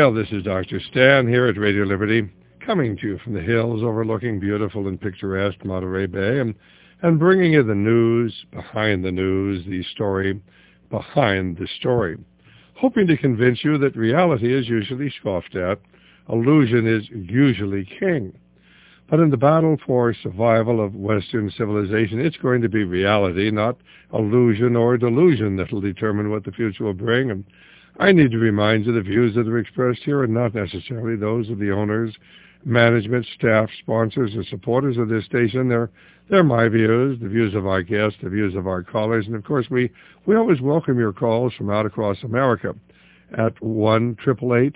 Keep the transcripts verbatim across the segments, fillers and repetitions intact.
Well, this is Doctor Stan here at Radio Liberty, coming to you from the hills overlooking beautiful and picturesque Monterey Bay, and, and bringing you the news behind the news, the story behind the story, hoping to convince you that reality is usually scoffed at, illusion is usually king. But in the battle for survival of Western civilization, it's going to be reality, not illusion or delusion, that will determine what the future will bring. And I need to remind you the views that are expressed here are not necessarily those of the owners, management, staff, sponsors, or supporters of this station. They're, they're my views, the views of our guests, the views of our callers. And, of course, we, we always welcome your calls from out across America at one eight eight eight,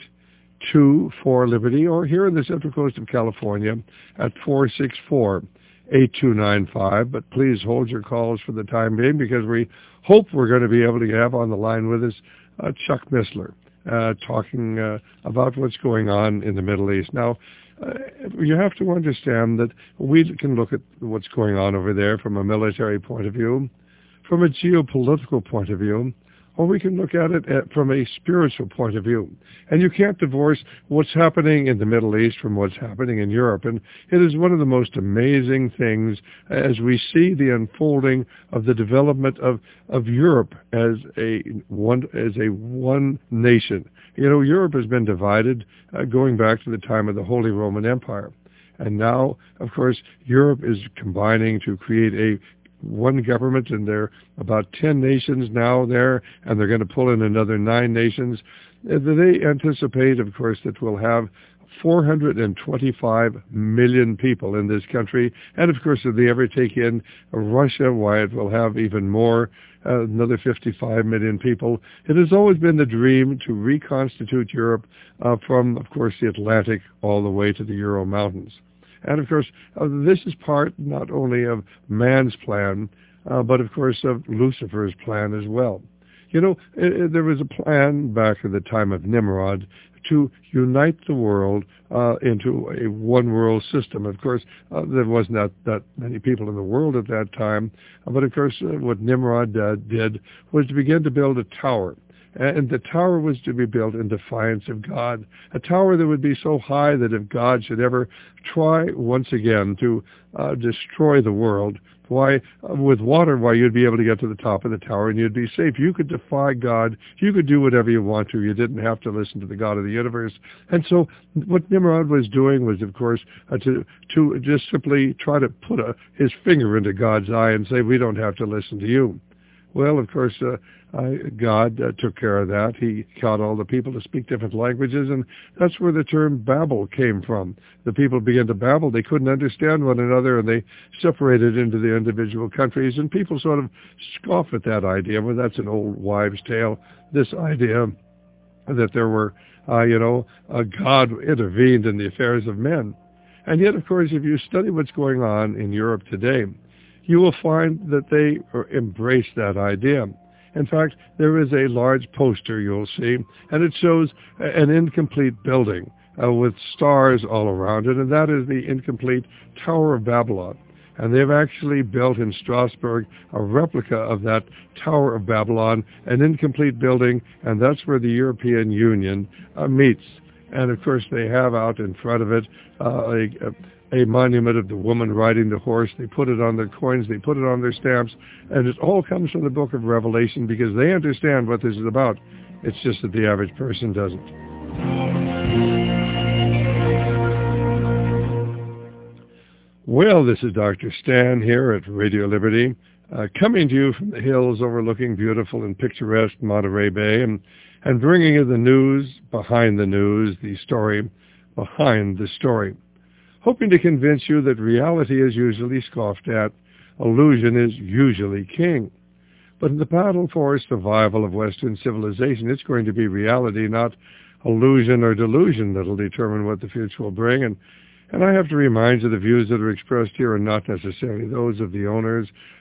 two four, Liberty, or here in the Central Coast of California at four six four, eight two nine five. But please hold your calls for the time being, because we hope we're going to be able to have on the line with us uh, Chuck Missler, uh, talking uh, about what's going on in the Middle East. Now, uh, you have to understand that we can look at what's going on over there from a military point of view, from a geopolitical point of view, or we can look at it at, from a spiritual point of view. And you can't divorce what's happening in the Middle East from what's happening in Europe. And it is one of the most amazing things as we see the unfolding of the development of, of Europe as a one as a one nation. You know, Europe has been divided uh, going back to the time of the Holy Roman Empire. And now, of course, Europe is combining to create a one government, and there are about ten nations now there, and they're going to pull in another nine nations. They anticipate, of course, that we'll have four hundred twenty-five million people in this country, and of course, if they ever take in Russia, why, it will have even more, uh, another fifty-five million people. It has always been the dream to reconstitute Europe uh, from, of course, the Atlantic all the way to the Ural Mountains. And, of course, uh, this is part not only of man's plan, uh, but, of course, of Lucifer's plan as well. You know, it, it, there was a plan back at the time of Nimrod to unite the world uh, into a one-world system. Of course, uh, there wasn't that, that many people in the world at that time. Uh, but, of course, uh, what Nimrod uh, did was to begin to build a tower. And the tower was to be built in defiance of God, a tower that would be so high that if God should ever try once again to uh, destroy the world, why, uh, with water, why, you'd be able to get to the top of the tower and you'd be safe. You could defy God. You could do whatever you want to. You didn't have to listen to the God of the universe. And so what Nimrod was doing was, of course, uh, to to just simply try to put a, his finger into God's eye and say, we don't have to listen to you. Well, of course, uh, uh, God uh, took care of that. He taught all the people to speak different languages, and that's where the term Babel came from. The people began to babble. They couldn't understand one another, and they separated into the individual countries, and people sort of scoff at that idea. Well, that's an old wives' tale, this idea that there were, uh, you know, uh, God intervened in the affairs of men. And yet, of course, if you study what's going on in Europe today, you will find that they embrace that idea. In fact, there is a large poster you'll see, and it shows an incomplete building uh, with stars all around it, and that is the incomplete Tower of Babylon. And they've actually built in Strasbourg a replica of that Tower of Babylon, an incomplete building, and that's where the European Union uh, meets. And, of course, they have out in front of it uh, a, a a monument of the woman riding the horse. They put it on their coins, they put it on their stamps, and it all comes from the book of Revelation because they understand what this is about. It's just that the average person doesn't. Well, this is Doctor Stan here at Radio Liberty, uh, coming to you from the hills overlooking beautiful and picturesque Monterey Bay, and, and bringing you the news behind the news, the story behind the story, hoping to convince you that reality is usually scoffed at, illusion is usually king. But in the battle for survival of Western civilization, it's going to be reality, not illusion or delusion, that will determine what the future will bring. And, and I have to remind you the views that are expressed here are not necessarily those of the owners,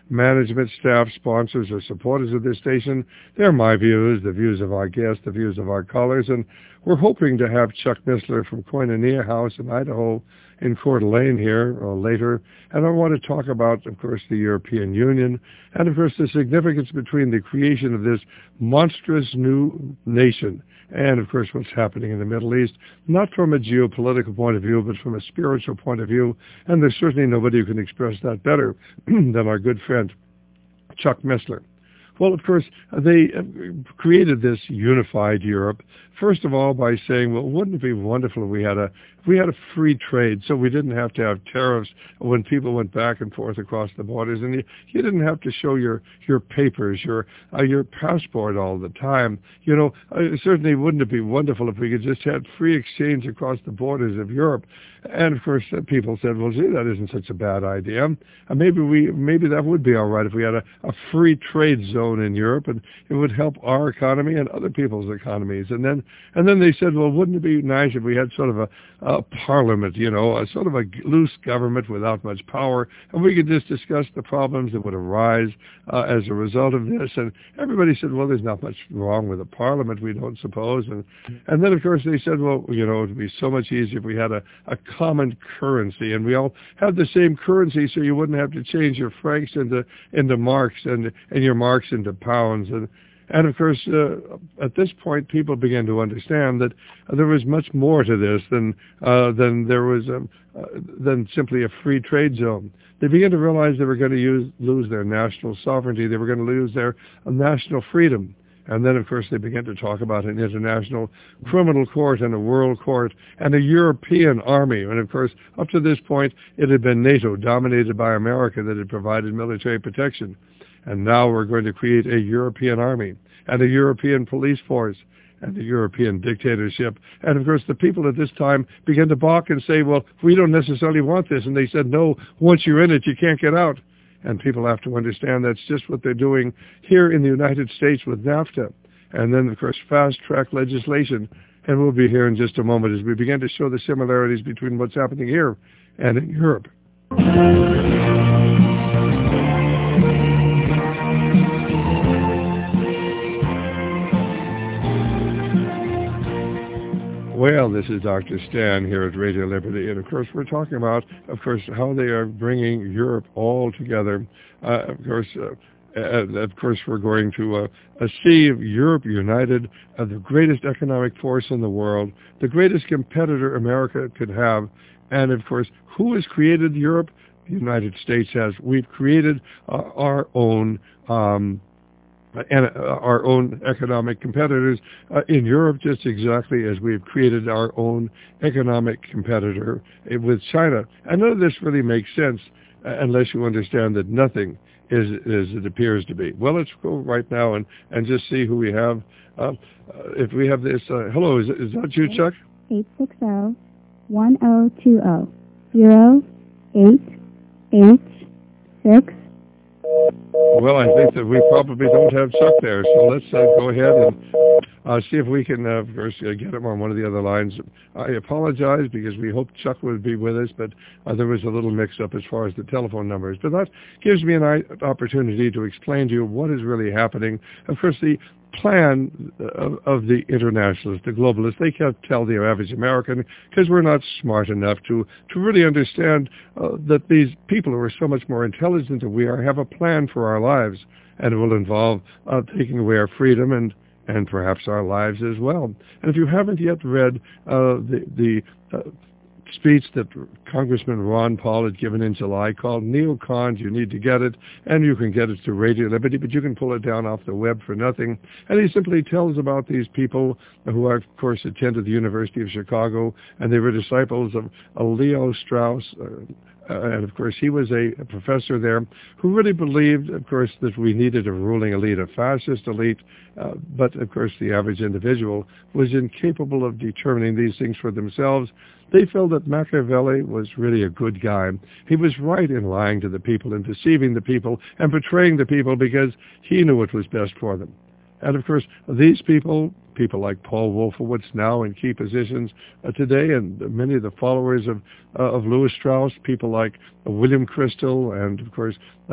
management, staff, sponsors, or supporters of this station. They're my views, the views of our guests, the views of our callers, and we're hoping to have Chuck Missler from Koinonia House in Idaho in Coeur d'Alene here or later. And I want to talk about, of course, the European Union and, of course, the significance between the creation of this monstrous new nation and, of course, what's happening in the Middle East, not from a geopolitical point of view, but from a spiritual point of view. And there's certainly nobody who can express that better than our good friend, Chuck Missler. Well, of course, they created this unified Europe, first of all, by saying, well, wouldn't it be wonderful if we had a if we had a free trade, so we didn't have to have tariffs when people went back and forth across the borders, and you, you didn't have to show your your papers, your uh, your passport all the time. You know, uh, certainly wouldn't it be wonderful if we could just have free exchange across the borders of Europe? And of course, uh, people said, well, gee, that isn't such a bad idea. Uh, maybe we maybe that would be all right if we had a, a free trade zone in Europe, and it would help our economy and other people's economies. And then and then they said, well, wouldn't it be nice if we had sort of a, a parliament, you know, a sort of a loose government without much power, and we could just discuss the problems that would arise uh, as a result of this. And everybody said, well, there's not much wrong with a parliament, we don't suppose. And and then, of course, they said, well, you know, it would be so much easier if we had a, a common currency, and we all had the same currency, so you wouldn't have to change your francs into into marks and and your marks into pounds. And and of course, uh, at this point, people began to understand that uh, there was much more to this than uh, than there was um, uh, than simply a free trade zone. They began to realize they were going to use, lose their national sovereignty. They were going to lose their uh, national freedom. And then, of course, they began to talk about an international criminal court and a world court and a European army. And, of course, up to this point, it had been NATO, dominated by America, that had provided military protection. And now we're going to create a European army and a European police force and a European dictatorship. And, of course, the people at this time began to balk and say, well, we don't necessarily want this. And they said, no, once you're in it, you can't get out. And people have to understand that's just what they're doing here in the United States with NAFTA. And then, of course, fast-track legislation. And we'll be here in just a moment as we begin to show the similarities between what's happening here and in Europe. Well, this is Doctor Stan here at Radio Liberty, and of course we're talking about, of course, how they are bringing Europe all together. Uh, of course, uh, uh, of course, we're going to uh, uh, see Europe united, uh, the greatest economic force in the world, the greatest competitor America could have, and of course, who has created Europe? The United States has. We've created uh, our own. Um, and uh, our own economic competitors uh, in Europe, just exactly as we've created our own economic competitor with China. And none of this really makes sense uh, unless you understand that nothing is as it appears to be. Well, let's go right now and, and just see who we have. Uh, uh, if we have this, uh, hello, is, is that you, Chuck? eight six zero, one zero two zero, zero eight eight six. Well, I think that we probably don't have Chuck there, so let's uh, go ahead and uh, see if we can, uh, of course, uh, get him on one of the other lines. I apologize because we hoped Chuck would be with us, but uh, there was a little mix-up as far as the telephone numbers. But that gives me an opportunity to explain to you what is really happening. Of course, the plan of, of the internationalists, the globalists, they can't tell the average American because we're not smart enough to, to really understand uh, that these people who are so much more intelligent than we are have a plan for our lives, and it will involve uh, taking away our freedom and, and perhaps our lives as well. And if you haven't yet read uh, the, the uh, speech that Congressman Ron Paul had given in July called Neocons, you need to get it, and you can get it to Radio Liberty, but you can pull it down off the web for nothing. And he simply tells about these people who, of course, attended the University of Chicago, and they were disciples of uh, Leo Strauss, uh, Uh, and, of course, he was a, a professor there who really believed, of course, that we needed a ruling elite, a fascist elite, uh, but, of course, the average individual was incapable of determining these things for themselves. They felt that Machiavelli was really a good guy. He was right in lying to the people and deceiving the people and betraying the people because he knew what was best for them. And, of course, these people, people like Paul Wolfowitz now in key positions uh, today, and many of the followers of uh, of Lewis Strauss, people like uh, William Crystal and, of course, uh,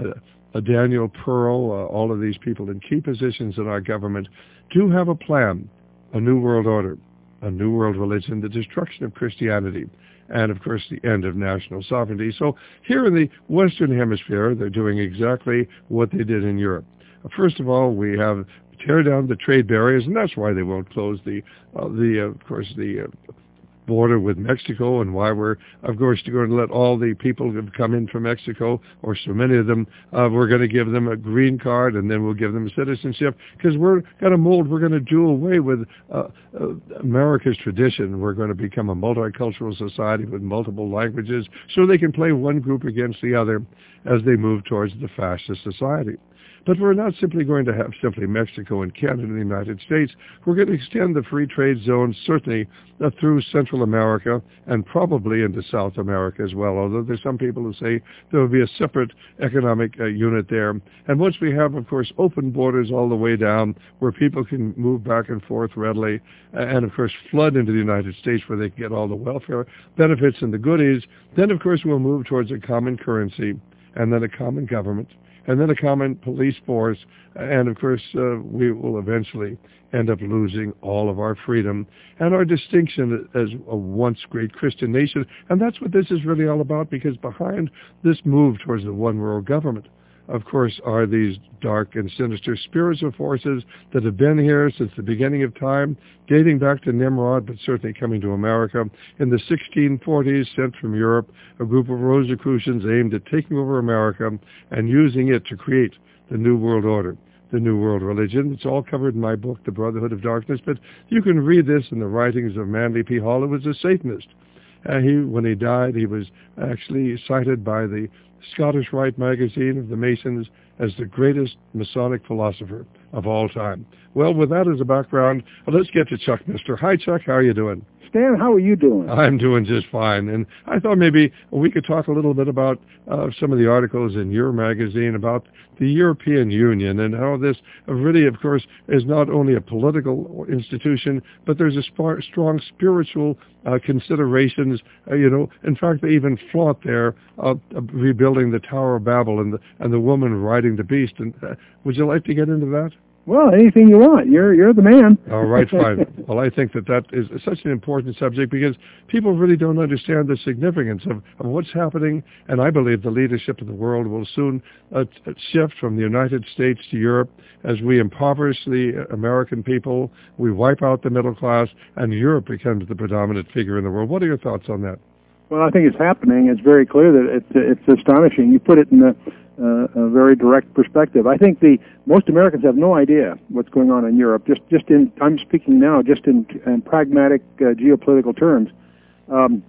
uh, Daniel Pearl, uh, all of these people in key positions in our government do have a plan, a new world order, a new world religion, the destruction of Christianity, and of course the end of national sovereignty. So here in the Western Hemisphere, they're doing exactly what they did in Europe. First of all, we have tear down the trade barriers, and that's why they won't close the, uh, the uh, of course, the uh, border with Mexico, and why we're, of course, going to let all the people who come in from Mexico, or so many of them, uh, we're going to give them a green card, and then we'll give them citizenship, because we're going to mold, we're going to do away with uh, uh, America's tradition. We're going to become a multicultural society with multiple languages, so they can play one group against the other as they move towards the fascist society. But we're not simply going to have simply Mexico and Canada and the United States. We're going to extend the free trade zone certainly uh, through Central America and probably into South America as well, although there's some people who say there will be a separate economic uh, unit there. And once we have, of course, open borders all the way down where people can move back and forth readily and, of course, flood into the United States where they can get all the welfare benefits and the goodies, then, of course, we'll move towards a common currency and then a common government, and then a common police force, and of course uh, we will eventually end up losing all of our freedom and our distinction as a once great Christian nation. And that's what this is really all about, because behind this move towards the one world government, of course, are these dark and sinister spiritual forces that have been here since the beginning of time, dating back to Nimrod, but certainly coming to America. In the sixteen forties, sent from Europe, a group of Rosicrucians aimed at taking over America and using it to create the New World Order, the New World Religion. It's all covered in my book, The Brotherhood of Darkness, but you can read this in the writings of Manly P. Hall, who was a Satanist. Uh, he, when he died, he was actually cited by the Scottish Rite magazine of the Masons as the greatest Masonic philosopher of all time. Well, with that as a background, well, let's get to Chuck Mister Hi, Chuck. How are you doing? Stan, how are you doing? I'm doing just fine. And I thought maybe we could talk a little bit about uh, some of the articles in your magazine about the European Union and how this really, of course, is not only a political institution, but there's a sp- strong spiritual uh, considerations. Uh, you know, in fact, they even flaunt there uh, uh, rebuilding the Tower of Babel and the, and the woman riding the beast. And uh, would you like to get into that? Well, anything you want. You're you're the man. All right, fine. Well, I think that that is such an important subject because people really don't understand the significance of, of what's happening, and I believe the leadership of the world will soon uh, shift from the United States to Europe as we impoverish the American people, we wipe out the middle class, and Europe becomes the predominant figure in the world. What are your thoughts on that? Well, I think it's happening. It's very clear that it's, it's astonishing. You put it in a, uh, a very direct perspective. I think the most Americans have no idea what's going on in Europe. Just, just in, I'm speaking now just in, in pragmatic uh, geopolitical terms. Um,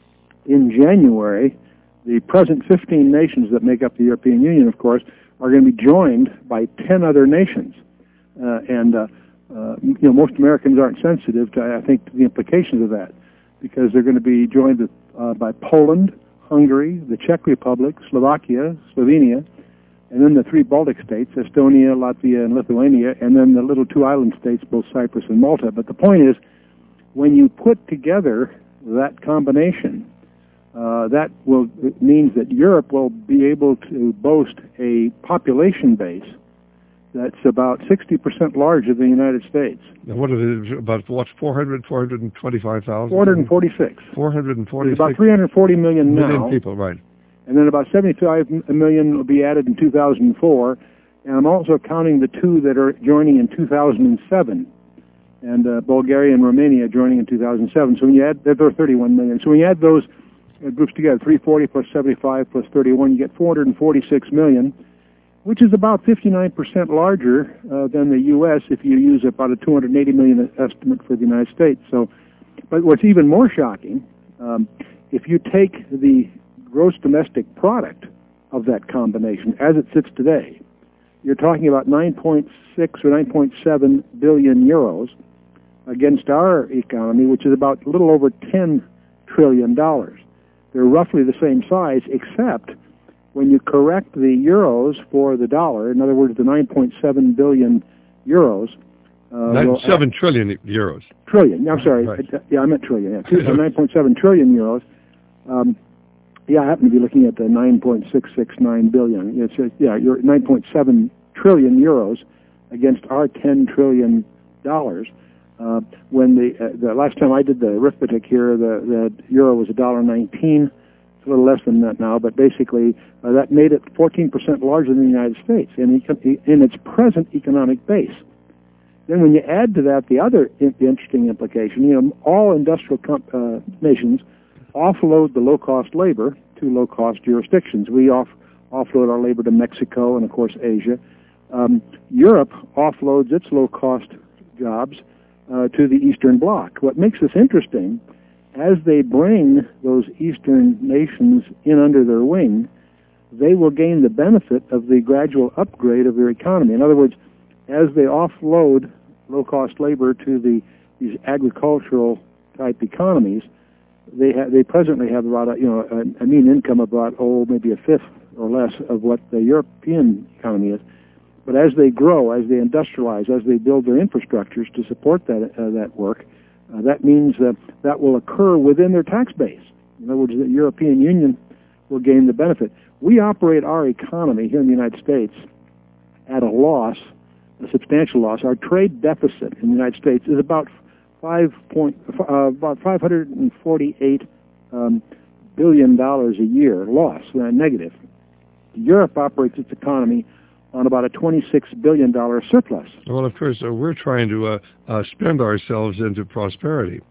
in January, the present fifteen nations that make up the European Union, of course, are going to be joined by ten other nations. Uh, and, uh, uh, you know, most Americans aren't sensitive to, I think, to the implications of that, because they're going to be joined with, uh, by Poland, Hungary, the Czech Republic, Slovakia, Slovenia, and then the three Baltic states, Estonia, Latvia, and Lithuania, and then the little two island states, both Cyprus and Malta. But the point is, when you put together that combination, uh, that will it means that Europe will be able to boast a population base that's about sixty percent larger than the United States. Now, what are they, about, what, four hundred, four hundred twenty-five thousand? four hundred forty-six. four hundred forty-six. There's about three hundred forty million now. Million people, right. And then about seventy-five million will be added in two thousand four. And I'm also counting the two that are joining in two thousand seven. And uh, Bulgaria and Romania joining in two thousand seven. So when you add, there are thirty-one million. So when you add those uh, groups together, three hundred forty plus seventy-five plus thirty-one, you get four hundred forty-six million, which is about fifty-nine percent larger uh, than the U S if you use about a two hundred eighty million estimate for the United States. So, but what's even more shocking, um, if you take the gross domestic product of that combination as it sits today, you're talking about nine point six or nine point seven billion euros against our economy, which is about a little over ten trillion dollars. They're roughly the same size, except when you correct the euros for the dollar, in other words, the nine point seven billion euros. Uh, Nine, will seven trillion euros. Trillion. I'm sorry. Right. Yeah, I meant trillion. Yeah, nine point seven trillion euros. Um, yeah, I happen to be looking at the nine point six six nine billion. It's uh, yeah, you're nine point seven trillion euros against our ten trillion dollars. Uh, when the uh, the last time I did the arithmetic here, the the euro was a dollar nineteen. It's a little less than that now, but basically uh, that made it fourteen percent larger than the United States in in its present economic base. Then when you add to that the other in- interesting implication, you know, all industrial comp- uh, nations offload the low-cost labor to low-cost jurisdictions. We off offload our labor to Mexico and, of course, Asia. Um, Europe offloads its low-cost jobs uh, to the Eastern Bloc. What makes this interesting, as they bring those Eastern nations in under their wing, they will gain the benefit of the gradual upgrade of their economy. In other words, as they offload low-cost labor to the these agricultural-type economies, they ha- they presently have about a, you know a, a mean income of about oh maybe a fifth or less of what the European economy is. But as they grow, as they industrialize, as they build their infrastructures to support that uh, that work, uh, that means that that will occur within their tax base. In other words, the European Union will gain the benefit. We operate our economy here in the United States at a loss, a substantial loss. Our trade deficit in the United States is about five point uh, about five hundred and forty-eight um, billion dollars a year loss, uh, negative. Europe operates its economy on about a twenty-six billion dollars surplus. Well, of course, uh, we're trying to uh, uh, spend ourselves into prosperity.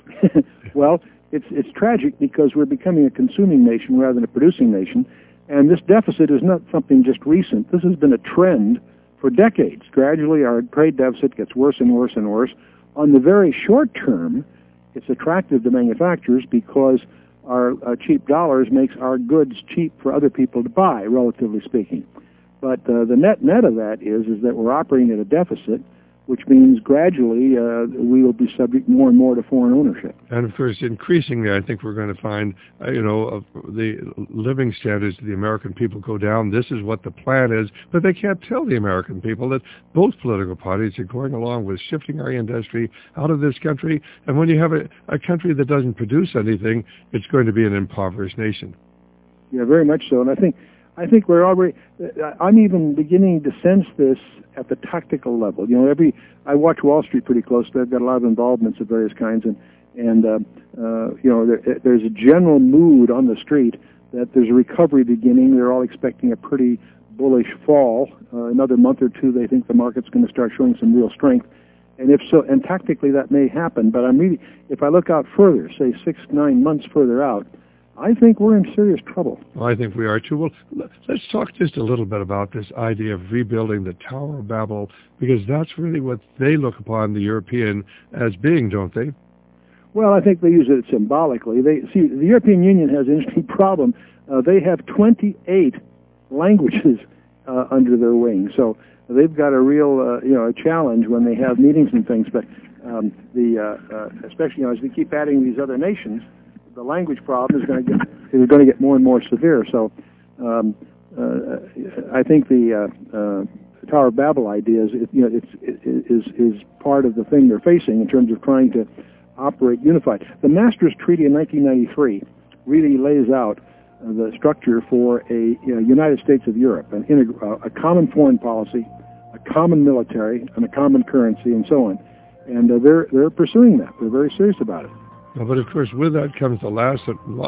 Well, it's it's tragic because we're becoming a consuming nation rather than a producing nation, and this deficit is not something just recent. This has been a trend for decades. Gradually, our trade deficit gets worse and worse and worse. On the very short term, it's attractive to manufacturers because our uh, cheap dollars makes our goods cheap for other people to buy, relatively speaking. But uh, the net net of that is is that we're operating at a deficit, which means gradually uh, we will be subject more and more to foreign ownership. And of course, increasingly, I think we're going to find, uh, you know, uh, the living standards of the American people go down. This is what the plan is, but they can't tell the American people that both political parties are going along with shifting our industry out of this country. And when you have a, a country that doesn't produce anything, it's going to be an impoverished nation. Yeah, very much so. And I think I think we're already, I'm even beginning to sense this at the tactical level. You know, every, I watch Wall Street pretty closely. I've got a lot of involvements of various kinds, and, and uh, uh, you know, there, there's a general mood on the street that there's a recovery beginning. They're all expecting a pretty bullish fall. Uh, another month or two, they think the market's going to start showing some real strength. And if so, and tactically that may happen, but I'm really, if I look out further, say six, nine months further out, I think we're in serious trouble. Well, I think we are too. Well, let's talk just a little bit about this idea of rebuilding the Tower of Babel, because that's really what they look upon the European as being, don't they? Well, I think they use it symbolically. They see the European Union has an interesting problem. Uh, they have twenty-eight languages uh, under their wing, so they've got a real, uh, you know, a challenge when they have meetings and things. But um, the uh, uh, especially, you know, as we keep adding these other nations, the language problem is going to get is going to get more and more severe. So, um, uh, I think the uh, uh, Tower of Babel idea is, you know, it's it, is is part of the thing they're facing in terms of trying to operate unified. The Maastricht Treaty in nineteen ninety-three really lays out uh, the structure for a you know, United States of Europe, an integ- uh, a common foreign policy, a common military, and a common currency, and so on. And uh, they're they're pursuing that. They're very serious about it. But of course, with that comes the last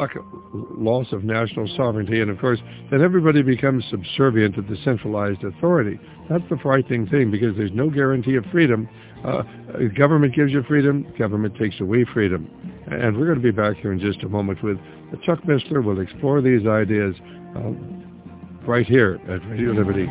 loss of national sovereignty, and of course, then everybody becomes subservient to the centralized authority. That's the frightening thing, because there's no guarantee of freedom. Uh, government gives you freedom, government takes away freedom. And we're going to be back here in just a moment with Chuck Missler. We'll explore these ideas uh, right here at Radio Liberty.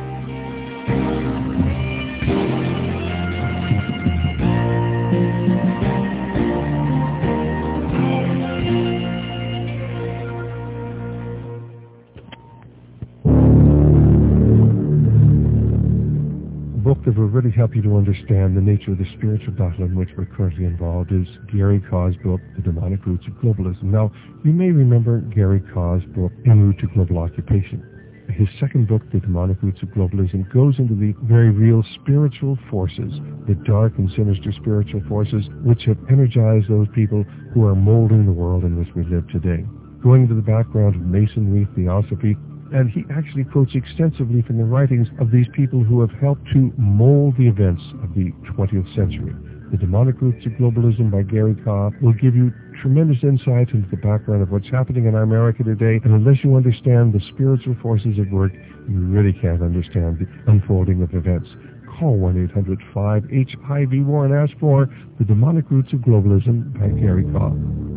That will really help you to understand the nature of the spiritual battle in which we're currently involved is Gary Kaw's book, The Demonic Roots of Globalism. Now, you may remember Gary Kaw's book, En Route to Global Occupation. His second book, The Demonic Roots of Globalism, goes into the very real spiritual forces, the dark and sinister spiritual forces which have energized those people who are molding the world in which we live today. going into the background of masonry, theosophy, and he actually quotes extensively from the writings of these people who have helped to mold the events of the twentieth century. The Demonic Roots of Globalism by Gary Kah will give you tremendous insight into the background of what's happening in our America today, and unless you understand the spiritual forces at work, you really can't understand the unfolding of events. Call one eight hundred five H I V war and ask for The Demonic Roots of Globalism by Gary Kah.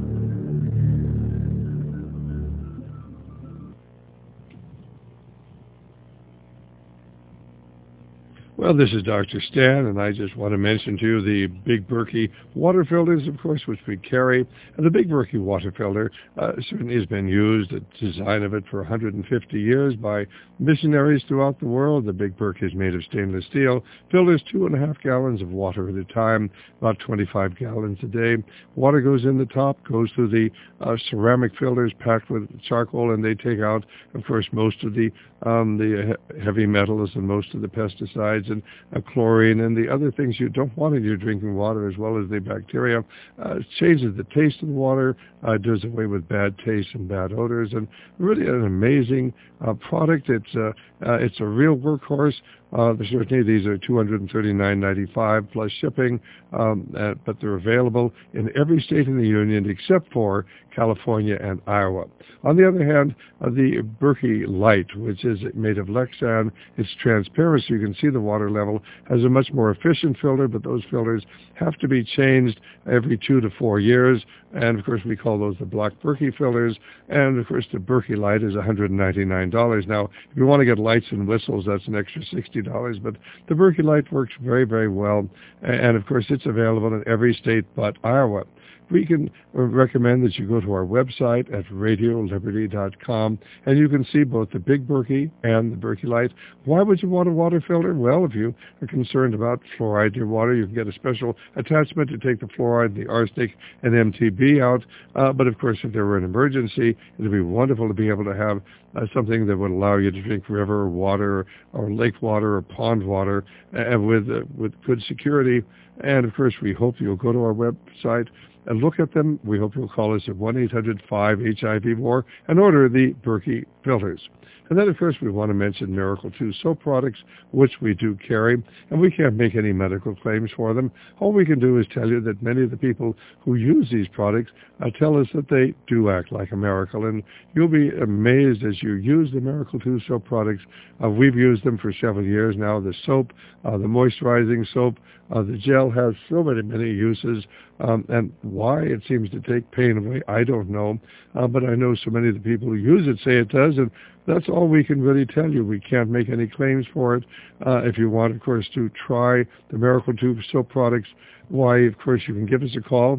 Well, this is Doctor Stan, and I just want to mention to you the Big Berkey water filters, of course, which we carry. And the Big Berkey water filter uh, certainly has been used, the design of it, for one hundred fifty years by missionaries throughout the world. The Big Berkey is made of stainless steel, filters two and a half gallons of water at a time, about twenty-five gallons a day. Water goes in the top, goes through the uh, ceramic filters packed with charcoal, and they take out, of course, most of the um, the he- heavy metals and most of the pesticides and uh, chlorine and the other things you don't want in your drinking water, as well as the bacteria. Uh, it changes the taste of the water, uh, does away with bad taste and bad odors, and really an amazing uh, product. It's uh, uh, it's a real workhorse. Uh, certainly these are two hundred thirty-nine dollars and ninety-five cents plus shipping, um, uh, but they're available in every state in the union except for California and Iowa. On the other hand, uh, the Berkey Light, which is made of Lexan, it's transparent so you can see the water level, has a much more efficient filter, but those filters have to be changed every two to four years. And of course, we call those the Black Berkey filters. And of course, the Berkey Light is one hundred ninety-nine dollars. Now, if you want to get lights and whistles, that's an extra sixty dollars. But the Berkey Light works very, very well. And of course, it's available in every state but Iowa. We can recommend that you go to our website at radio liberty dot com, and you can see both the Big Berkey and the Berkey Light. Why would you want a water filter? Well, if you are concerned about fluoride in your water, you can get a special attachment to take the fluoride, the arsenic, and M T B out. Uh, but of course, if there were an emergency, it would be wonderful to be able to have uh, something that would allow you to drink river water or lake water or pond water uh, with uh, with good security. And of course, we hope you'll go to our website and look at them. We hope you'll call us at one eight hundred five H I V war and order the Berkey filters. And then, of course, we want to mention Miracle two soap products, which we do carry, and we can't make any medical claims for them. All we can do is tell you that many of the people who use these products uh, tell us that they do act like a miracle, and you'll be amazed as you use the Miracle two soap products. Uh, we've used them for several years now. The soap, uh, the moisturizing soap, uh, the gel has so many, many uses, um, and why it seems to take pain away, I don't know, uh, but I know so many of the people who use it say it does, and that's all we can really tell you. We can't make any claims for it. Uh, if you want, of course, to try the Miracle two soap products, why, of course, you can give us a call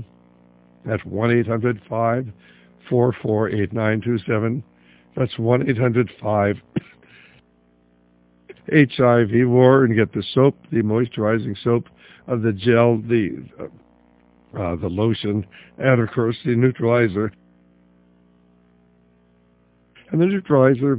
at one eight hundred five four four eight nine two seven. That's one eight hundred five H I V war, and get the soap, the moisturizing soap, uh, the gel, the uh, uh, the lotion, and of course the neutralizer. And the neutralizer,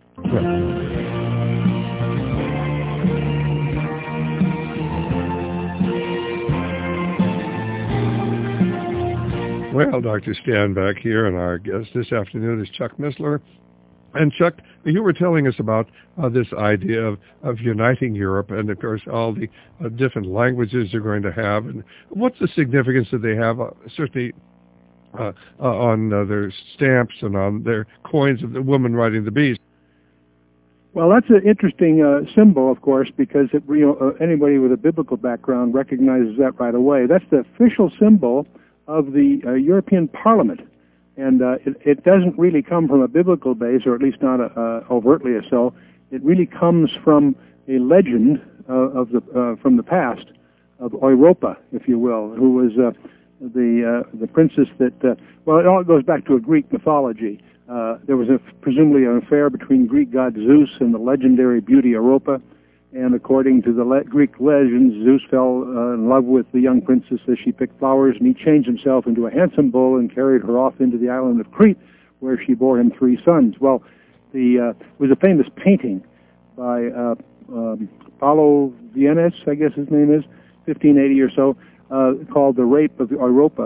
well, well, Doctor Stan back here, and our guest this afternoon is Chuck Missler. And Chuck, you were telling us about uh, this idea of, of uniting Europe, and of course all the uh, different languages they're going to have, and what's the significance that they have, uh, certainly uh, uh, on uh, their stamps and on their coins of the woman riding the beast. Well, that's an interesting uh, symbol, of course, because it, you know, uh, anybody with a biblical background recognizes that right away. That's the official symbol of the uh, European Parliament. And uh, it, it doesn't really come from a biblical base, or at least not uh, overtly so. It really comes from a legend uh, of the uh, from the past of Europa, if you will, who was uh, the uh, the princess that. Uh, well, it all goes back to a Greek mythology. Uh, there was a, presumably an affair between Greek god Zeus and the legendary beauty Europa. And according to the le- Greek legends, Zeus fell uh, in love with the young princess as she picked flowers, and he changed himself into a handsome bull and carried her off into the island of Crete, where she bore him three sons. Well, the uh, it was a famous painting by uh, um, Paulo Vienes, I guess his name is, fifteen eighty or so, uh, called The Rape of Europa.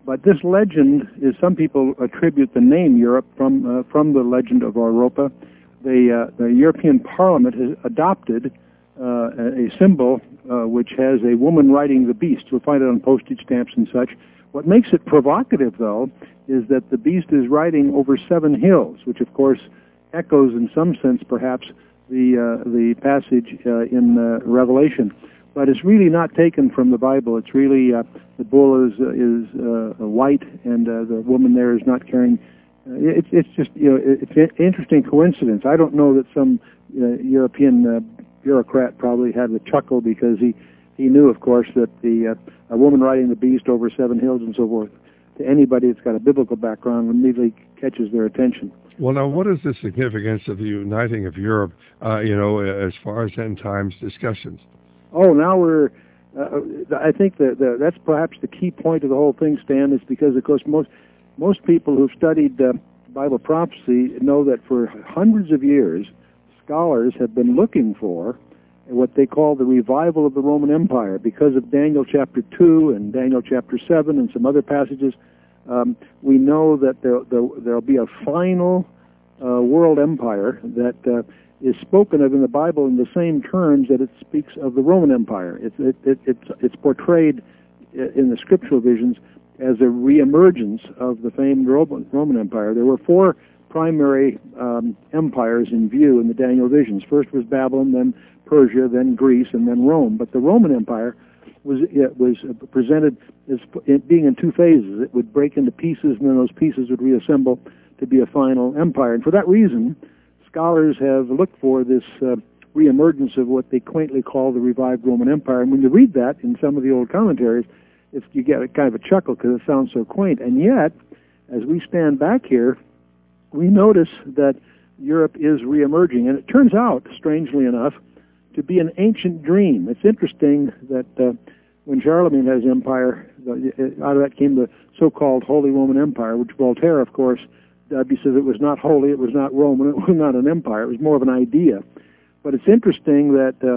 But this legend is, some people attribute the name Europe from uh, from the legend of Europa. The, uh, the European Parliament has adopted uh, a symbol uh, which has a woman riding the beast. You'll find it on postage stamps and such. What makes it provocative, though, is that the beast is riding over seven hills, which, of course, echoes in some sense, perhaps, the uh, the passage uh, in uh, Revelation. But it's really not taken from the Bible. It's really, uh, the bull is uh, is uh, white, and uh, the woman there is not carrying. Uh, it's it's just, you know, it's an interesting coincidence. I don't know that some uh, European uh, bureaucrat probably had a chuckle because he he knew, of course, that the uh, a woman riding the beast over seven hills and so forth, to anybody that's got a biblical background, immediately catches their attention. Well, now, what is the significance of the uniting of Europe, uh, you know, as far as end times discussions? Oh, now we're, uh, I think that the, that's perhaps the key point of the whole thing, Stan, is because, of course, most most people who've studied uh, Bible prophecy know that for hundreds of years, scholars have been looking for what they call the revival of the Roman Empire. Because of Daniel chapter two and Daniel chapter seven and some other passages, um, we know that there, there, there'll be a final uh, world empire that uh, is spoken of in the Bible in the same terms that it speaks of the Roman Empire. It's, it, it, it's, it's portrayed in the scriptural visions as a reemergence of the famed Roman, Roman Empire. There were four primary um, empires in view in the Daniel visions. First was Babylon, then Persia, then Greece, and then Rome. But the Roman Empire was it was presented as being in two phases. It would break into pieces, and then those pieces would reassemble to be a final empire. And for that reason, scholars have looked for this uh, reemergence of what they quaintly call the revived Roman Empire. And when you read that in some of the old commentaries, it's, you get a kind of a chuckle because it sounds so quaint. And yet, as we stand back here, we notice that Europe is reemerging. And it turns out, strangely enough, to be an ancient dream. It's interesting that uh, when Charlemagne had his empire, out of that came the so-called Holy Roman Empire, which Voltaire, of course, uh, he says it was not holy, it was not Roman, it was not an empire, it was more of an idea. But it's interesting that uh,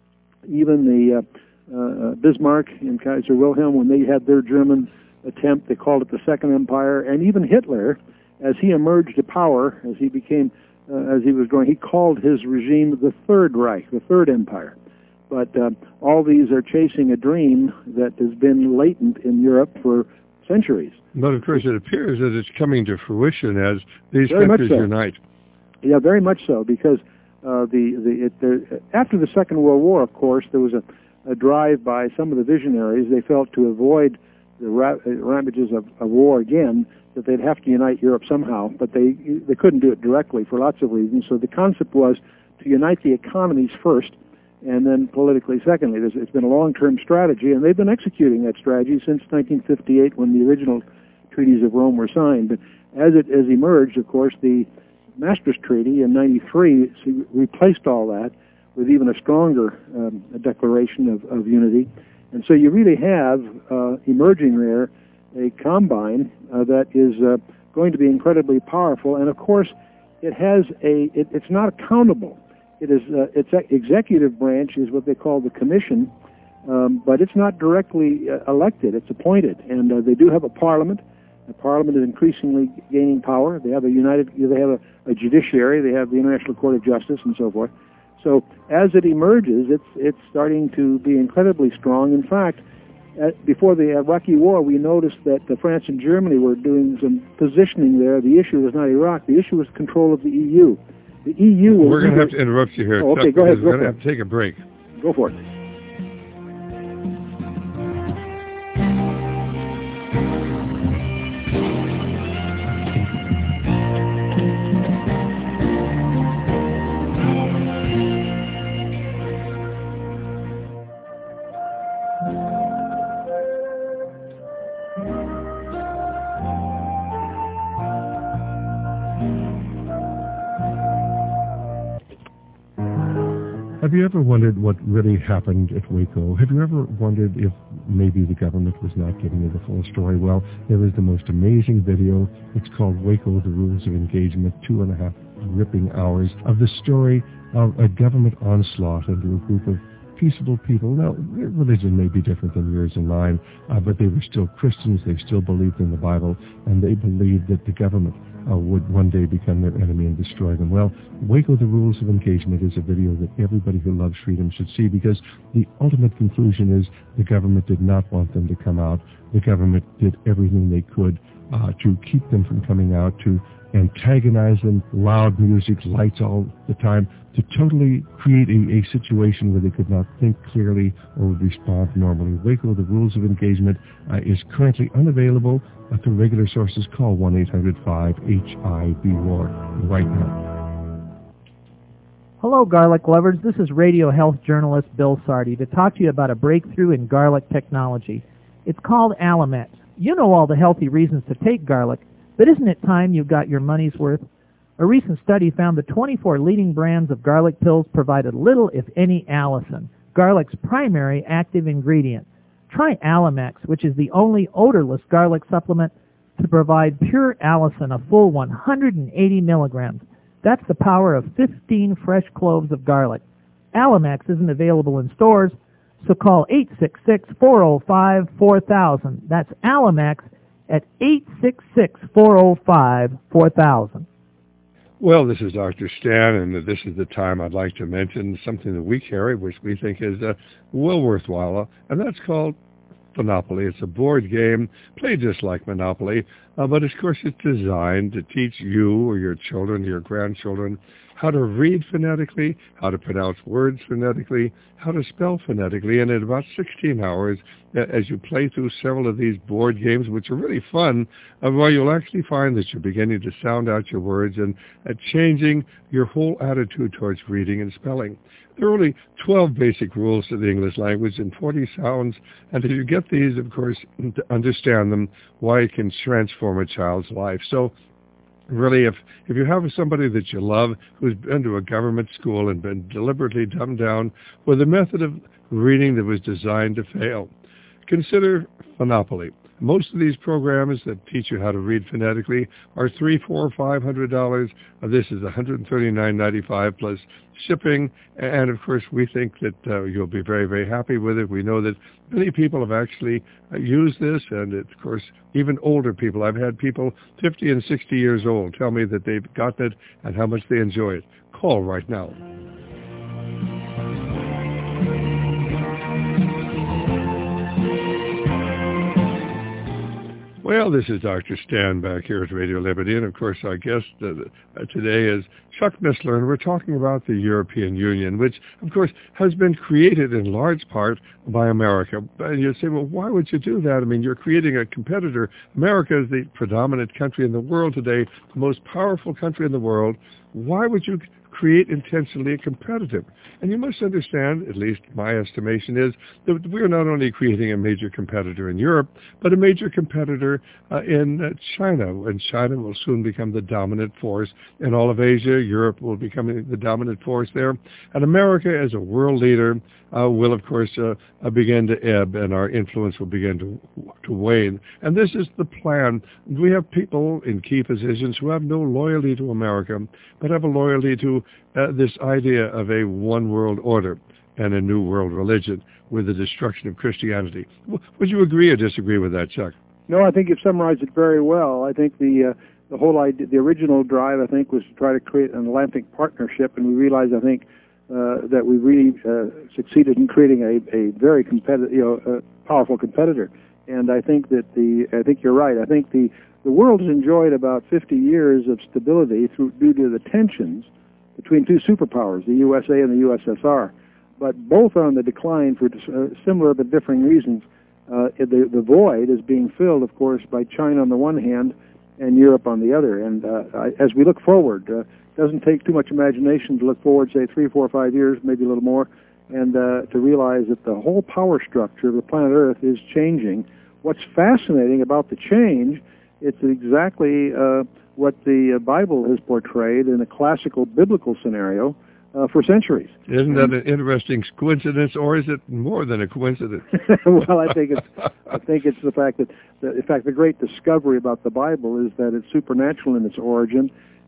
even the uh, uh, Bismarck and Kaiser Wilhelm, when they had their German attempt, they called it the Second Empire, and even Hitler, as he emerged to power, as he became Uh, as he was growing, he called his regime the Third Reich, the Third Empire. But uh, all these are chasing a dream that has been latent in Europe for centuries. But, of course, it appears that it's coming to fruition as these very countries much so. unite. Yeah, very much so, because uh, the, the, it, there, after the Second World War, of course, there was a, a drive by some of the visionaries. They felt to avoid the ra- ravages of, of war again, that they'd have to unite Europe somehow, but they they couldn't do it directly for lots of reasons. So the concept was to unite the economies first, and then politically secondly. There's, it's been a long-term strategy, and they've been executing that strategy since nineteen fifty-eight, when the original treaties of Rome were signed. But as it has emerged, of course, the Maastricht Treaty in ninety-three replaced all that with even a stronger um, a declaration of, of unity. And so you really have uh, emerging there a combine uh, that is uh, going to be incredibly powerful, and of course, it has a. It, it's not accountable. It is uh, its executive branch is what they call the commission, um, but it's not directly uh, elected. It's appointed, and uh, they do have a parliament. The parliament is increasingly gaining power. They have a united. They have a, a judiciary. They have the International Court of Justice, and so forth. So as it emerges, it's it's starting to be incredibly strong. In fact, At, before the Iraqi war, we noticed that uh, France and Germany were doing some positioning there. The issue was not Iraq. The issue was control of the E U. The E U will... We're going to have to interrupt you here. Oh, okay, Chuck, go ahead. We're going to have to take a break. Go for it. Have you ever wondered what really happened at Waco? Have you ever wondered if maybe the government was not giving you the full story? Well, there is the most amazing video. It's called Waco, The Rules of Engagement, two and a half gripping hours of the story of a government onslaught into a group of peaceable people. Now, their religion may be different than yours and mine, uh, but they were still Christians. They still believed in the Bible, and they believed that the government uh, would one day become their enemy and destroy them. Well, Waco, the Rules of Engagement is a video that everybody who loves freedom should see, because the ultimate conclusion is the government did not want them to come out. The government did everything they could uh, to keep them from coming out, to antagonize them, loud music, lights all the time, to totally create a, a situation where they could not think clearly or would respond normally. Waco, the Rules of Engagement, uh, is currently unavailable uh, through regular sources. Call one eight hundred five H I B WAR right now. Hello, garlic lovers. This is radio health journalist Bill Sardi to talk to you about a breakthrough in garlic technology. It's called Alamet. You know all the healthy reasons to take garlic, but isn't it time you got your money's worth? A recent study found the twenty-four leading brands of garlic pills provided little, if any, allicin, garlic's primary active ingredient. Try Alamax, which is the only odorless garlic supplement to provide pure allicin, a full one hundred eighty milligrams. That's the power of fifteen fresh cloves of garlic. Alamax isn't available in stores, so call eight six six, four zero five, four thousand. That's Alamax at eight six six, four zero five, four thousand. Well, this is Doctor Stan, and this is the time I'd like to mention something that we carry, which we think is uh, well worthwhile, and that's called Monopoly. It's a board game played just like Monopoly, uh, but of course it's designed to teach you or your children, your grandchildren, how to read phonetically, how to pronounce words phonetically, how to spell phonetically, and in about sixteen hours, as you play through several of these board games, which are really fun, uh, well, you'll actually find that you're beginning to sound out your words and uh, changing your whole attitude towards reading and spelling. There are only twelve basic rules to the English language and forty sounds, and if you get these, of course, to understand them, why it can transform a child's life. So really, if, if you have somebody that you love who's been to a government school and been deliberately dumbed down with a method of reading that was designed to fail, consider Monopoly. Most of these programs that teach you how to read phonetically are three, four, five hundred dollars. Uh, this is one hundred thirty-nine ninety-five plus shipping, and of course, we think that uh, you'll be very, very happy with it. We know that many people have actually uh, used this, and it, of course, even older people. I've had people fifty and sixty years old tell me that they've gotten it and how much they enjoy it. Call right now. Well, this is Doctor Stan back here at Radio Liberty, and of course our guest uh, uh, today is Chuck Missler, and we're talking about the European Union, which of course has been created in large part by America. And you say, well, why would you do that? I mean, you're creating a competitor. America is the predominant country in the world today, the most powerful country in the world. Why would you create intentionally a competitive? And you must understand, at least my estimation is, that we're not only creating a major competitor in Europe, but a major competitor uh, in uh, China. And China will soon become the dominant force in all of Asia. Europe will become the dominant force there. And America, as a world leader, uh, will, of course, uh, uh, begin to ebb, and our influence will begin to, to wane. And this is the plan. We have people in key positions who have no loyalty to America, but have a loyalty to Uh, this idea of a one world order and a new world religion with the destruction of Christianity. W- would you agree or disagree with that, Chuck? No, I think you've summarized it very well. I think the uh, the whole idea, the original drive, I think, was to try to create an Atlantic partnership, and we realized, I think, uh, that we really uh, succeeded in creating a, a very competitive, you know, uh, powerful competitor. And I think that the, I think you're right. I think the the world has enjoyed about fifty years of stability through due to the tensions between two superpowers, the U S A and the U S S R, but both are on the decline for uh, similar but differing reasons. Uh, the, the void is being filled, of course, by China on the one hand and Europe on the other. And uh, I, as we look forward, uh, it doesn't take too much imagination to look forward, say, three, four, five years, maybe a little more, and uh, to realize that the whole power structure of the planet Earth is changing. What's fascinating about the change, it's exactly uh, what the Bible has portrayed in a classical biblical scenario uh, for centuries. Isn't that an interesting coincidence, or is it more than a coincidence? Well, I think it's I think it's the fact that, that, in fact, the great discovery about the Bible is that it's supernatural in its origin,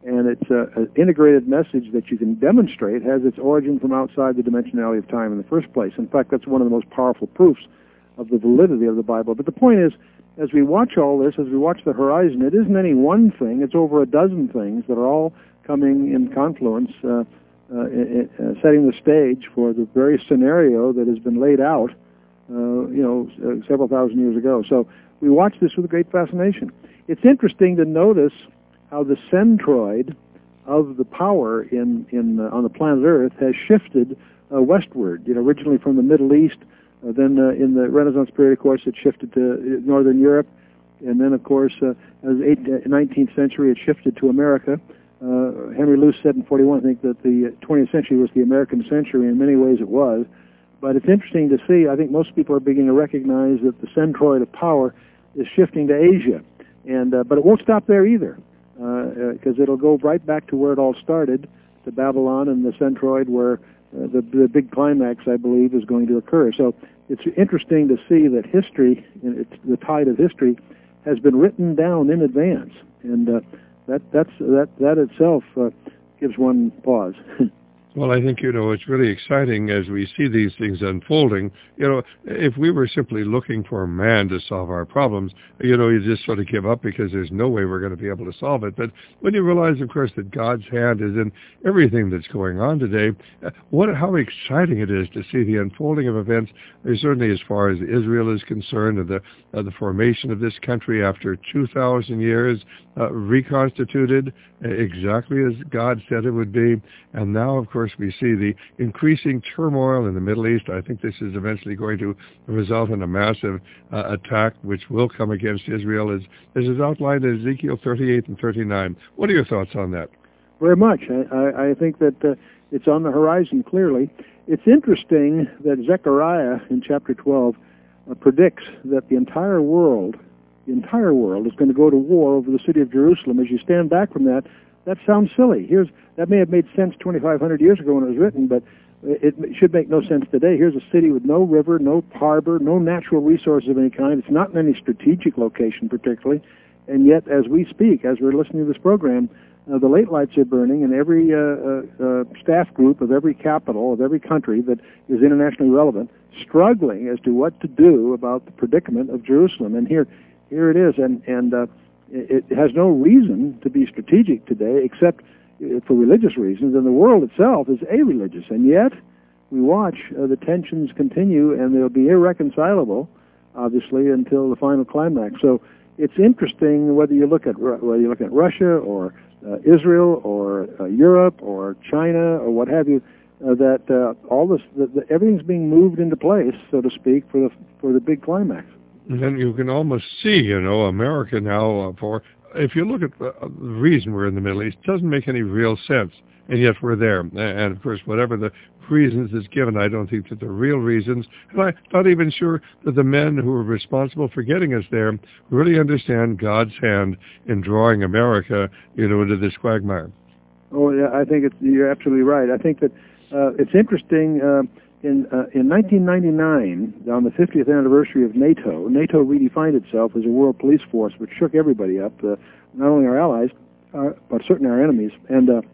and it's an integrated message that you can demonstrate has its origin from outside the dimensionality of time in the first place. In fact, that's one of the most powerful proofs of the validity of the Bible. But the point is, as we watch all this, as we watch the horizon, it isn't any one thing. It's over a dozen things that are all coming in confluence, uh, uh, uh, setting the stage for the very scenario that has been laid out, uh, you know, uh, several thousand years ago. So we watch this with great fascination. It's interesting to notice how the centroid of the power in, in uh, on the planet Earth has shifted uh, westward. You know, originally from the Middle East, uh, then uh, in the Renaissance period, of course, it shifted to Northern Europe, and then, of course, uh, as the nineteenth century, it shifted to America. Uh, Henry Luce said in forty-one, I think, that the twentieth century was the American century. In many ways, it was. But it's interesting to see. I think most people are beginning to recognize that the centroid of power is shifting to Asia, and uh, but it won't stop there either, because uh, uh, it'll go right back to where it all started, to Babylon and the centroid, where uh, the, the big climax, I believe, is going to occur. So it's interesting to see that history, it's, the tide of history, has been written down in advance, and uh, that that's that that itself uh, gives one pause. Well, I think, you know, it's really exciting as we see these things unfolding. You know, if we were simply looking for man to solve our problems, you know, you just sort of give up because there's no way we're going to be able to solve it. But when you realize, of course, that God's hand is in everything that's going on today, what how exciting it is to see the unfolding of events, certainly as far as Israel is concerned, and the, uh, the formation of this country after two thousand years, uh, reconstituted exactly as God said it would be. And now, of course, we see the increasing turmoil in the Middle East. I think this is eventually going to result in a massive uh, attack which will come against Israel, as, as is outlined in Ezekiel thirty-eight and thirty-nine. What are your thoughts on that? Very much. I, I, I think that uh, it's on the horizon clearly. It's interesting that Zechariah in chapter twelve uh, predicts that the entire world, the entire world is going to go to war over the city of Jerusalem. As you stand back from that, that sounds silly. Here's That may have made sense twenty-five hundred years ago when it was written, but it should make no sense today. Here's a city with no river, no harbor, no natural resources of any kind. It's not in any strategic location particularly, and yet as we speak, as we're listening to this program, uh, the late lights are burning, and every uh, uh, uh, staff group of every capital, of every country that is internationally relevant, struggling as to what to do about the predicament of Jerusalem. And here, here it is, and, and uh, it, it has no reason to be strategic today except for religious reasons, and the world itself is a-religious, and yet we watch uh, the tensions continue, and they'll be irreconcilable, obviously, until the final climax. So it's interesting whether you look at whether you look at Russia or uh, Israel or uh, Europe or China or what have you, uh, that uh, all this, the, the, everything's being moved into place, so to speak, for the for the big climax. And then you can almost see, you know, America now uh, for. If you look at the reason we're in the Middle East, it doesn't make any real sense, and yet we're there. And, of course, whatever the reasons is given, I don't think that the real reasons, and I'm not even sure that the men who are responsible for getting us there really understand God's hand in drawing America, you know, into this quagmire. Oh, yeah, I think it's, you're absolutely right. I think that uh, it's interesting. Uh, In, uh, in nineteen ninety-nine, on the fiftieth anniversary of NATO, NATO redefined itself as a world police force, which shook everybody up, uh, not only our allies, uh, but certainly our enemies. And uh,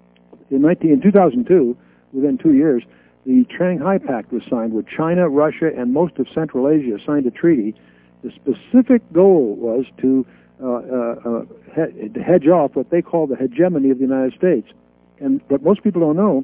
in, nineteen, in two thousand two, within two years, the Shanghai Pact was signed, where China, Russia, and most of Central Asia signed a treaty. The specific goal was to, uh, uh, uh, he- to hedge off what they call the hegemony of the United States. And what most people don't know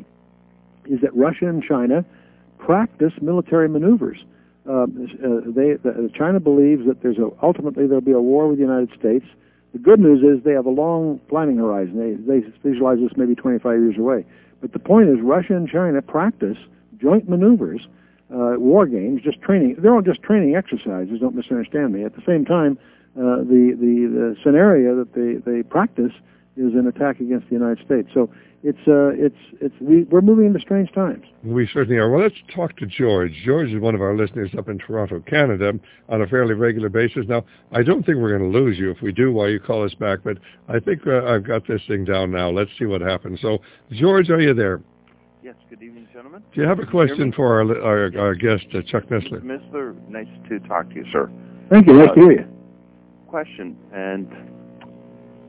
is that Russia and China practice military maneuvers. Uh, uh, they, the, China believes that there's a, ultimately there'll be a war with the United States. The good news is they have a long planning horizon. They, they visualize this maybe twenty-five years away. But the point is, Russia and China practice joint maneuvers, uh, war games, just training. They're all just training exercises. Don't misunderstand me. At the same time, uh, the, the the scenario that they they practice is an attack against the United States. So it's uh, it's it's we, we're moving into strange times. We certainly are. Well, let's talk to George. George is one of our listeners up in Toronto, Canada, on a fairly regular basis. Now, I don't think we're going to lose you if we do while you call us back, but I think uh, I've got this thing down now. Let's see what happens. So, George, are you there? Yes. Good evening, gentlemen. Do you have a question for our our, yes. our guest, uh, Chuck Missler? Missler, nice to talk to you, sir. Thank you. Nice uh, to hear you. Question, and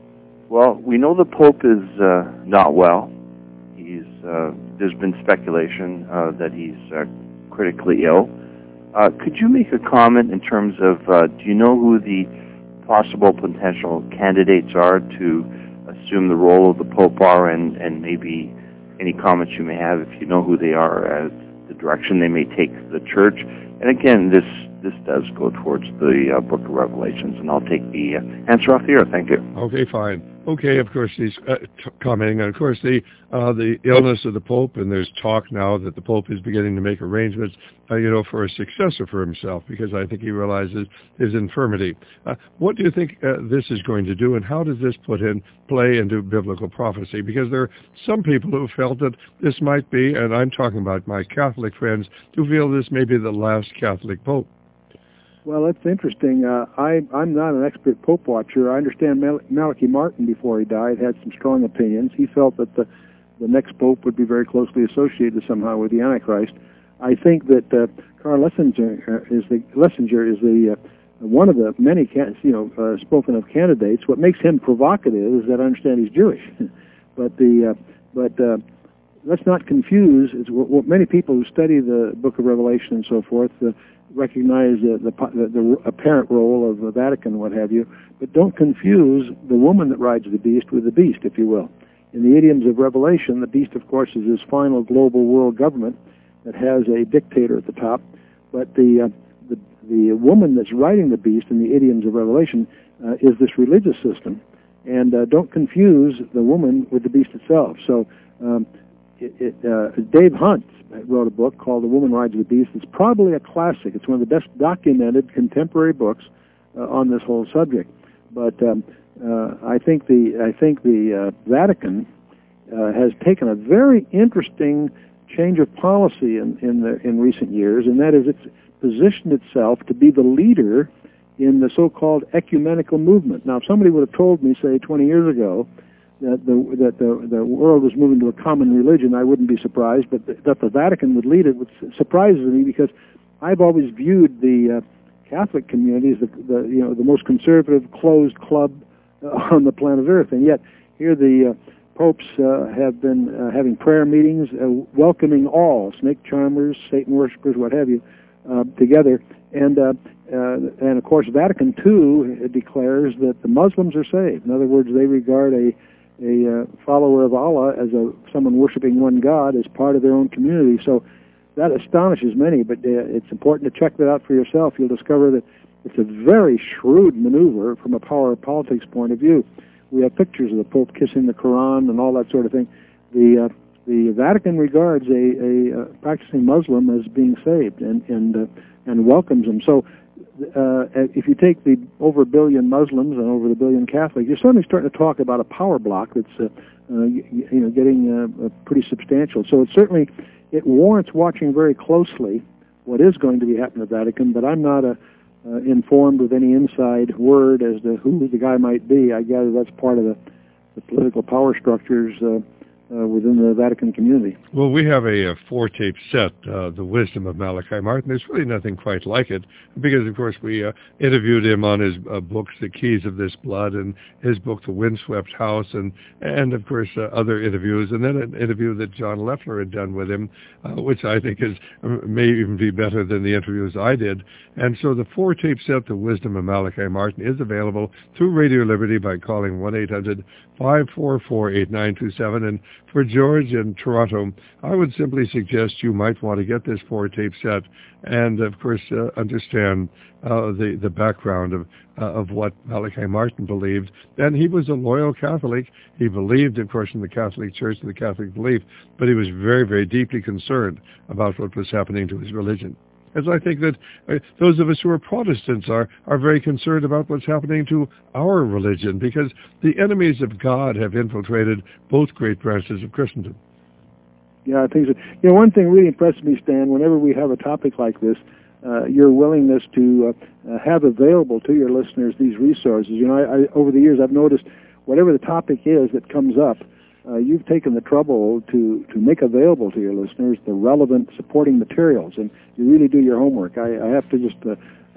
Well, we know the Pope is uh, not well. He's uh, there's been speculation uh, that he's uh, critically ill. Uh, could you make a comment in terms of, uh, do you know who the possible potential candidates are to assume the role of the Pope are, and, and maybe any comments you may have, if you know who they are, as the direction they may take the Church? And again, this this does go towards the uh, Book of Revelations, and I'll take the uh, answer off the air. Thank you. Okay, fine. Okay, of course, he's uh, t- commenting, and of course, the uh, the illness of the Pope, and there's talk now that the Pope is beginning to make arrangements, uh, you know, for a successor for himself, because I think he realizes his infirmity. Uh, what do you think uh, this is going to do, and how does this put in play into biblical prophecy? Because there are some people who felt that this might be, and I'm talking about my Catholic friends, who feel this may be the last Catholic Pope. Well, that's interesting. Uh, I, I'm not an expert Pope watcher. I understand Mal- Malachi Martin, before he died, had some strong opinions. He felt that the, the next Pope would be very closely associated somehow with the Antichrist. I think that uh, Karl Lessinger uh, is the Lessinger is the uh, one of the many can- you know uh, spoken of candidates. What makes him provocative is that I understand he's Jewish, but the uh, but uh, let's not confuse. It's what, what many people who study the Book of Revelation and so forth uh, recognize uh, the, the the apparent role of the Vatican, what have you, but don't confuse the woman that rides the beast with the beast, if you will. In the idioms of Revelation, the beast, of course, is this final global world government that has a dictator at the top, but the uh, the, the woman that's riding the beast in the idioms of Revelation uh, is this religious system, and uh, don't confuse the woman with the beast itself. So um, it, it, uh, Dave Hunt wrote a book called The Woman Rides the Beast. It's probably a classic. It's one of the best documented contemporary books uh, on this whole subject. But um, uh, I think the I think the uh, Vatican uh, has taken a very interesting change of policy in in, the, in recent years, and that is it's positioned itself to be the leader in the so-called ecumenical movement. Now, if somebody would have told me, say, twenty years ago, that the that the the world was moving to a common religion, I wouldn't be surprised. But the, that the Vatican would lead it would surprises me, because I've always viewed the uh, Catholic community as the, the you know the most conservative, closed club uh, on the planet Earth, and yet here the uh, popes uh, have been uh, having prayer meetings, uh, welcoming all snake charmers, Satan worshippers, what have you, uh, together, and. Uh, Uh, and of course, Vatican two declares that the Muslims are saved. In other words, they regard a a uh, follower of Allah as a someone worshiping one God as part of their own community. So that astonishes many. But uh, it's important to check that out for yourself. You'll discover that it's a very shrewd maneuver from a power politics point of view. We have pictures of the Pope kissing the Quran and all that sort of thing. The uh, the Vatican regards a, a, a practicing Muslim as being saved and and uh, and welcomes him. So. Uh, if you take the over a billion Muslims and over the billion Catholics, you're suddenly starting to talk about a power block that's uh, uh, you, you know getting uh, uh, pretty substantial. So it certainly it warrants watching very closely what is going to be happening at the Vatican. But I'm not uh, uh, informed with any inside word as to who the guy might be. I gather that's part of the, the political power structures Uh, Uh, within the Vatican community. Well, we have a, a four-tape set, uh, The Wisdom of Malachi Martin. There's really nothing quite like it, because, of course, we uh, interviewed him on his uh, books, The Keys of This Blood, and his book, The Windswept House, and, and of course, uh, other interviews, and then an interview that John Leffler had done with him, uh, which I think is uh, may even be better than the interviews I did. And so the four-tape set, The Wisdom of Malachi Martin, is available through Radio Liberty by calling one eight hundred five four four eight nine two seven, and for George in Toronto, I would simply suggest you might want to get this four-tape set and, of course, uh, understand uh, the, the background of uh, of what Malachi Martin believed. And he was a loyal Catholic. He believed, of course, in the Catholic Church and the Catholic belief, but he was very, very deeply concerned about what was happening to his religion. As I think that uh, those of us who are Protestants are, are very concerned about what's happening to our religion, because the enemies of God have infiltrated both great branches of Christendom. Yeah, I think so. You know, one thing really impresses me, Stan, whenever we have a topic like this, uh, your willingness to uh, uh, have available to your listeners these resources. You know, I, I, over the years I've noticed whatever the topic is that comes up, Uh, you've taken the trouble to, to make available to your listeners the relevant supporting materials, and you really do your homework. I, I have to just uh,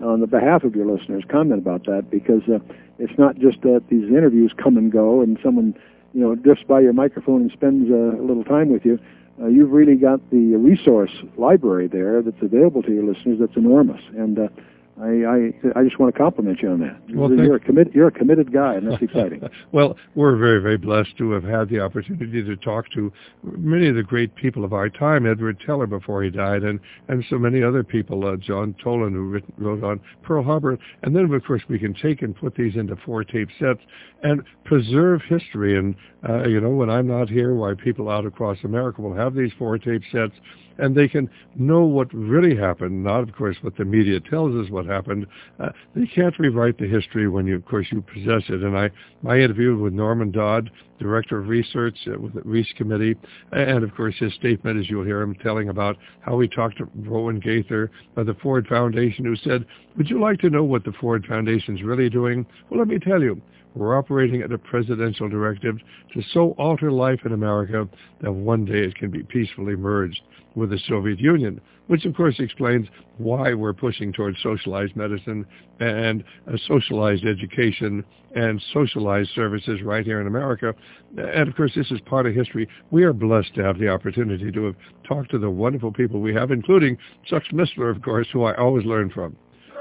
on the behalf of your listeners, comment about that, because uh, it's not just that these interviews come and go and someone, you know, drifts by your microphone and spends uh, a little time with you. Uh, you've really got the resource library there that's available to your listeners that's enormous. And uh, I, I I just want to compliment you on that. Well, you're, a commit, you're a committed guy, and that's exciting. Well, we're very, very blessed to have had the opportunity to talk to many of the great people of our time, Edward Teller before he died, and, and so many other people, uh, John Toland, who written, wrote on Pearl Harbor. And then, of course, we can take and put these into four-tape sets and preserve history. And, uh, you know, when I'm not here, why people out across America will have these four-tape sets, and they can know what really happened, not, of course, what the media tells us what happened. Uh, they can't rewrite the history when, you, of course, you possess it. And I, my interview with Norman Dodd, Director of Research uh, with the Reese Committee, and, of course, his statement, as you'll hear him telling about how he talked to Rowan Gaither of the Ford Foundation, who said, would you like to know what the Ford Foundation's really doing? Well, let me tell you. We're operating at a presidential directive to so alter life in America that one day it can be peacefully merged with the Soviet Union, which of course explains why we're pushing towards socialized medicine and a socialized education and socialized services right here in America. And of course, this is part of history. We are blessed to have the opportunity to have talked to the wonderful people we have, including Chuck Missler, of course, who I always learn from.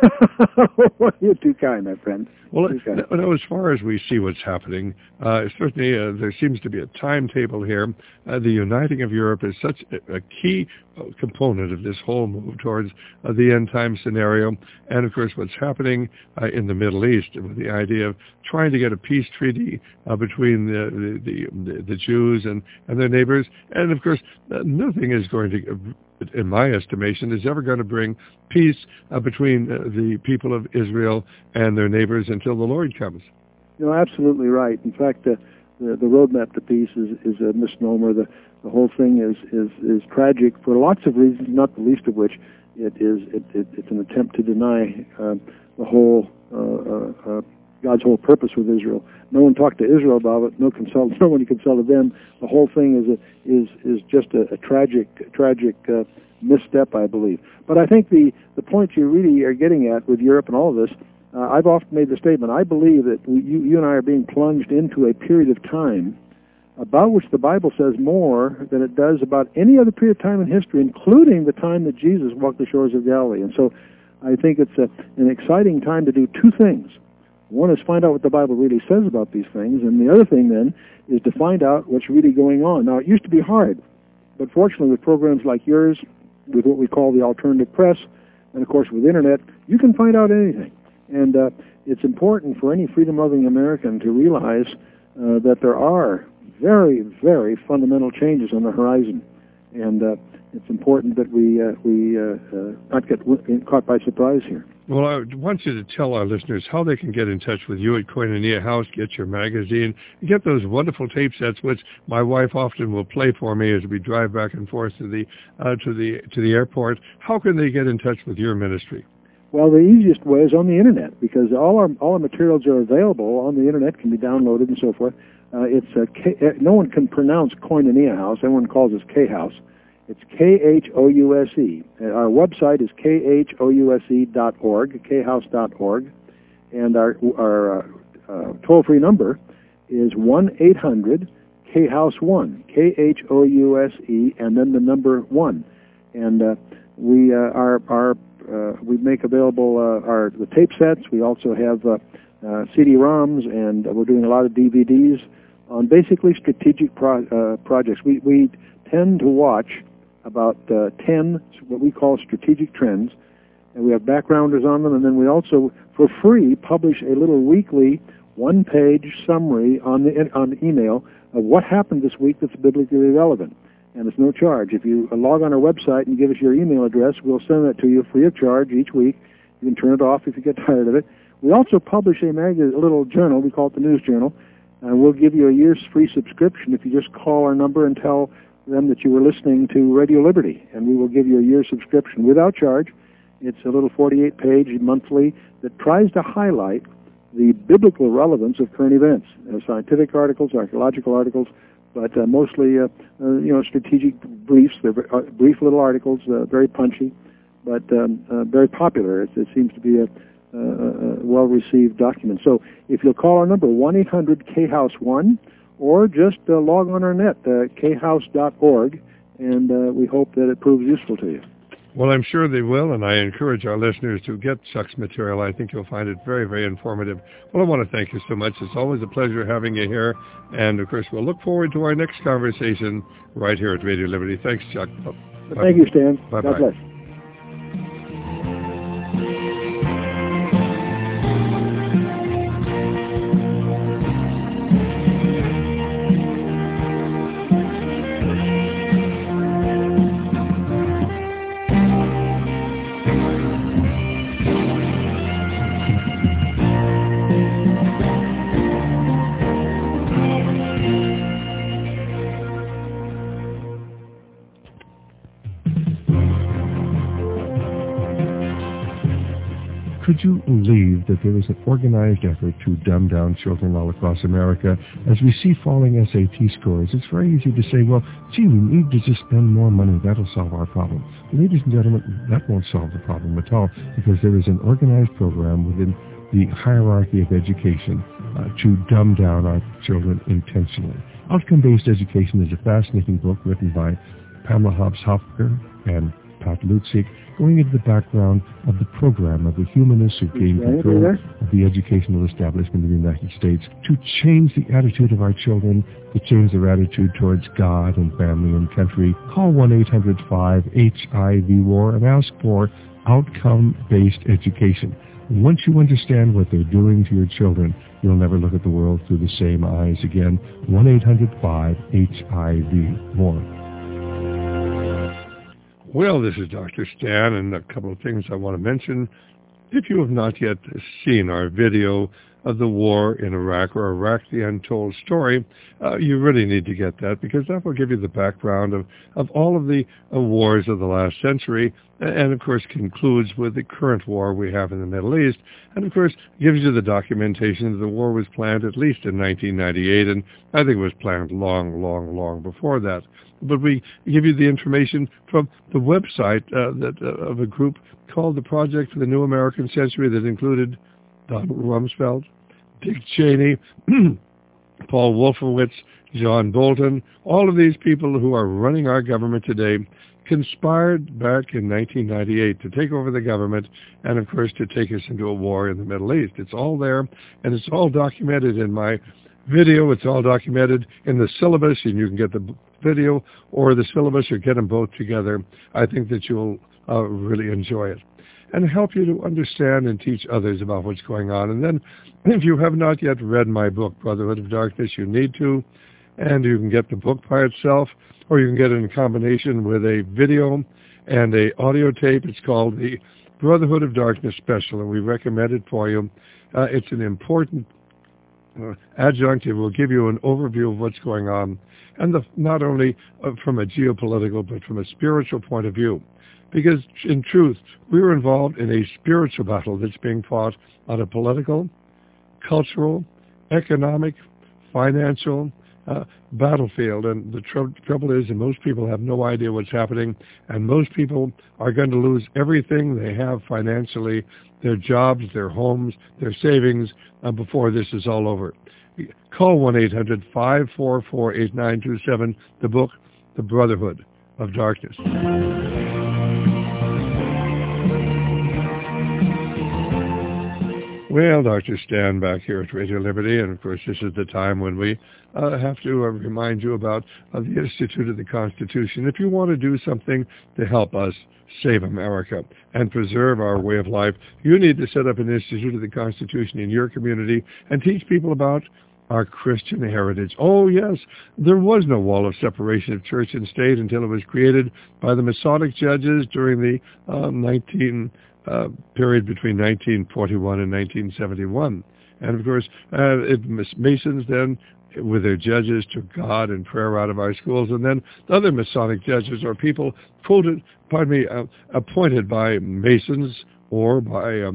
You're too kind, my friend. Well, no, as far as we see what's happening, uh, certainly uh, there seems to be a timetable here. Uh, the uniting of Europe is such a, a key uh, component of this whole move towards uh, the end-time scenario. And, of course, what's happening uh, in the Middle East with the idea of trying to get a peace treaty uh, between the, the, the, the Jews and, and their neighbors. And, of course, uh, nothing is going to... Uh, in my estimation, is ever going to bring peace uh, between uh, the people of Israel and their neighbors until the Lord comes. You're absolutely right. In fact, uh, the, the roadmap to peace is, is a misnomer. The, the whole thing is, is, is tragic for lots of reasons, not the least of which it is it, it, it's an attempt to deny uh, the whole uh, uh, uh, God's whole purpose with Israel. No one talked to Israel about it. No consult. No one consulted them. The whole thing is a, is is just a, a tragic tragic uh, misstep, I believe. But I think the the point you really are getting at with Europe and all of this, uh, I've often made the statement. I believe that we, you you and I are being plunged into a period of time about which the Bible says more than it does about any other period of time in history, including the time that Jesus walked the shores of Galilee. And so, I think it's a, an exciting time to do two things. One is find out what the Bible really says about these things, and the other thing then is to find out what's really going on. Now, it used to be hard, but fortunately with programs like yours, with what we call the alternative press, and of course with Internet, you can find out anything. And uh, it's important for any freedom-loving American to realize uh, that there are very, very fundamental changes on the horizon. And uh, it's important that we, uh, we uh, uh, not get w- caught by surprise here. Well, I want you to tell our listeners how they can get in touch with you at Koinonia House, get your magazine, get those wonderful tape sets, which my wife often will play for me as we drive back and forth to the uh, to the to the airport. How can they get in touch with your ministry? Well, the easiest way is on the Internet, because all our all our materials are available on the Internet, can be downloaded and so forth. Uh, it's a K, uh, no one can pronounce Koinonia House. Everyone calls us K House. It's K H O U S E. Our website is K H O U S E dot org, K house dot org, and our our uh, uh, toll-free number is one eight hundred K house one, K H O U S E, and then the number one. And uh, we uh, our our uh, we make available uh, our the tape sets. We also have uh, uh, C D ROMs, and we're doing a lot of D V Ds on basically strategic pro- uh, projects. We we tend to watch about uh, ten what we call strategic trends, and we have backgrounders on them, and then we also, for free, publish a little weekly one-page summary on the on the email of what happened this week that's biblically relevant, and it's no charge. If you log on our website and give us your email address, we'll send that to you free of charge each week. You can turn it off if you get tired of it. We also publish a, mag- a little journal, we call it the News Journal, and we'll give you a year's free subscription if you just call our number and tell them that you were listening to Radio Liberty, and we will give you a year's subscription without charge. It's a little forty-eight page monthly that tries to highlight the biblical relevance of current events, uh, scientific articles, archaeological articles, but uh, mostly uh, uh, you know strategic briefs. They're uh, brief little articles, uh, very punchy. but um, uh, very popular. It, it seems to be a, a, a well-received document. So if you'll call our number, one eight hundred K house one, or just uh, log on our net, uh, k house dot org, and uh, we hope that it proves useful to you. Well, I'm sure they will, and I encourage our listeners to get Chuck's material. I think you'll find it very, very informative. Well, I want to thank you so much. It's always a pleasure having you here. And, of course, we'll look forward to our next conversation right here at Radio Liberty. Thanks, Chuck. Bye-bye. Thank you, Stan. Bye-bye. God bless. Could you believe that there is an organized effort to dumb down children all across America? As we see falling S A T scores, it's very easy to say, well, gee, we need to just spend more money. That'll solve our problem. Ladies and gentlemen, that won't solve the problem at all, because there is an organized program within the hierarchy of education uh, to dumb down our children intentionally. Outcome-Based Education is a fascinating book written by Pamela Hobbs-Hopker and Pat Lutzig, going into the background of the program of the humanists who gained control of the educational establishment in the United States to change the attitude of our children, to change their attitude towards God and family and country. Call one eight hundred five H I V WAR and ask for outcome-based education. Once you understand what they're doing to your children, you'll never look at the world through the same eyes again. one eight hundred five H I V WAR. Well, this is Doctor Stan, and a couple of things I want to mention. If you have not yet seen our video of the war in Iraq, or Iraq, the Untold Story, uh, you really need to get that, because that will give you the background of, of all of the uh, wars of the last century, and of course concludes with the current war we have in the Middle East, and of course gives you the documentation that the war was planned at least in nineteen ninety-eight, and I think it was planned long, long, long before that. But we give you the information from the website uh, that uh, of a group called the Project for the New American Century that included Donald Rumsfeld, Dick Cheney, Paul Wolfowitz, John Bolton. All of these people who are running our government today conspired back in nineteen ninety-eight to take over the government and, of course, to take us into a war in the Middle East. It's all there, and it's all documented in my video. It's all documented in the syllabus, and you can get the video or the syllabus or get them both together. I think that you'll uh, really enjoy it and help you to understand and teach others about what's going on. And then if you have not yet read my book, Brotherhood of Darkness, you need to, and you can get the book by itself, or you can get it in combination with a video and a audio tape. It's called the Brotherhood of Darkness Special, and we recommend it for you. Uh, it's an important uh, adjunct. It will give you an overview of what's going on, and the, not only uh, from a geopolitical, but from a spiritual point of view. Because, in truth, we were involved in a spiritual battle that's being fought on a political, cultural, economic, financial uh, battlefield. And the tr- trouble is that most people have no idea what's happening, and most people are going to lose everything they have financially, their jobs, their homes, their savings, uh, before this is all over. Call one eight hundred five four four eight nine two seven, the book, The Brotherhood of Darkness. Well, Doctor Stan back here at Radio Liberty, and of course this is the time when we uh, have to uh, remind you about uh, the Institute of the Constitution. If you want to do something to help us save America and preserve our way of life, you need to set up an Institute of the Constitution in your community and teach people about our Christian heritage. Oh, yes, there was no wall of separation of church and state until it was created by the Masonic judges during the uh, nineteen Uh, period between nineteen forty-one and nineteen seventy-one. And of course, uh, it, Masons then, with their judges, took God and prayer out of our schools, and then the other Masonic judges are people quoted, pardon me, uh, appointed by Masons or by um,